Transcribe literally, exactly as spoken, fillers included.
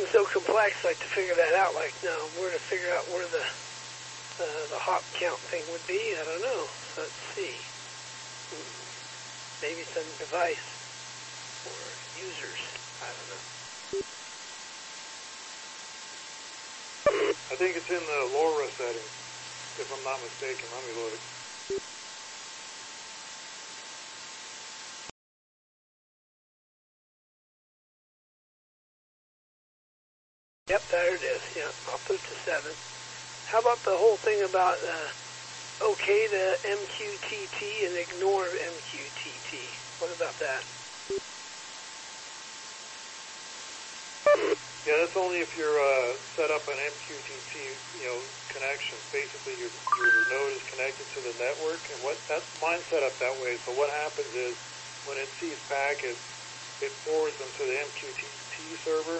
something so complex, like to figure that out, like now, where to figure out where the uh, the hop count thing would be, I don't know. Let's see. Hmm. Maybe some device or users. I don't know. I think it's in the LoRa settings, if I'm not mistaken. Let me look. Yep, there it is. Yeah, I'll put it to seven. How about the whole thing about uh, okay to M Q T T and ignore M Q T T? What about that? Yeah, that's only if you're uh, set up an M Q T T, you know, connection. Basically, your your node is connected to the network, and what that's mine set up that way. So what happens is, when it sees packets, it forwards them to the M Q T T server.